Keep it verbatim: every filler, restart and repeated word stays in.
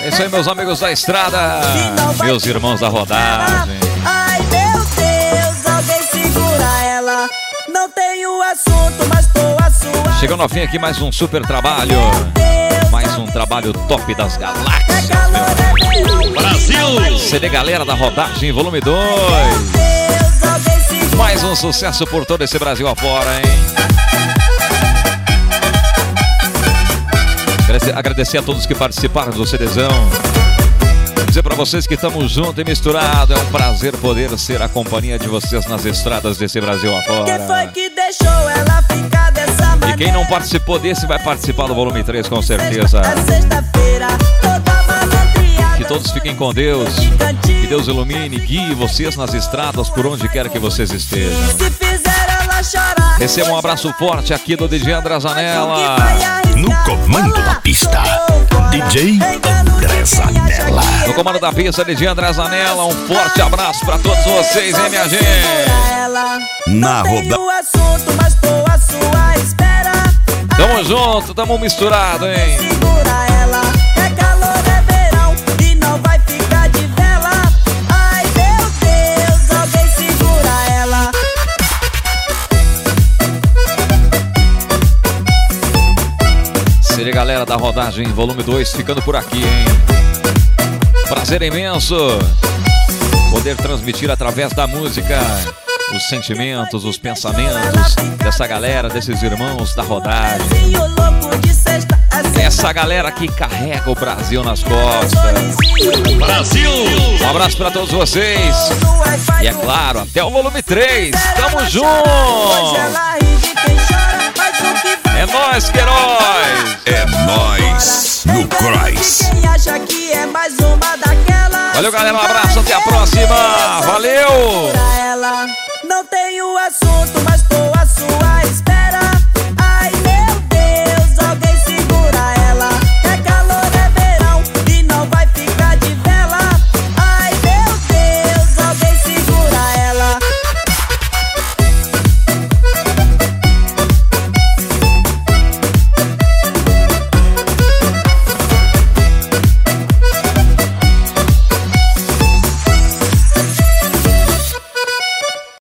É isso aí, meus amigos da estrada, meus irmãos da rodagem. Ai, meu Deus, alguém segura ela. Não tenho assunto, mas tô a sua. Chegando ao fim aqui mais um super trabalho. Mais um trabalho top das galáxias, meu Brasil! C D Galera da Rodagem, volume dois. Mais um sucesso por todo esse Brasil afora, hein? Agradecer a todos que participaram do CDzão. Dizer pra vocês que estamos juntos e misturados. É um prazer poder ser a companhia de vocês nas estradas desse Brasil afora. Quem foi que deixou ela ficar dessa maneira? E quem não participou desse vai participar do volume três com certeza. Sexta-feira, toda malandreada. Que todos fiquem com Deus. Que Deus ilumine, guie vocês nas estradas por onde quer que vocês estejam. Se fizer ela chorar. Receba um abraço forte aqui do D J André Zanella. No comando da pista, D J André Zanella. No comando da pista, D J André Zanella. Um forte abraço pra todos vocês, hein, minha gente? Na roda. Tamo junto, tamo misturado, hein? Segura ela, é calor, é verão e não vai ficar de vela. Ai, meu Deus, alguém segura ela. C D Galera da Rodagem, volume dois, ficando por aqui, hein? Prazer imenso poder transmitir através da música os sentimentos, os pensamentos dessa galera, desses irmãos da rodagem. Essa galera que carrega o Brasil nas costas. Brasil! Um abraço pra todos vocês. E é claro, até o volume três. Tamo junto! É nóis, Queiroz! É nóis no Cross. Valeu, galera, um abraço, até a próxima! Valeu! Não tenho assunto, mas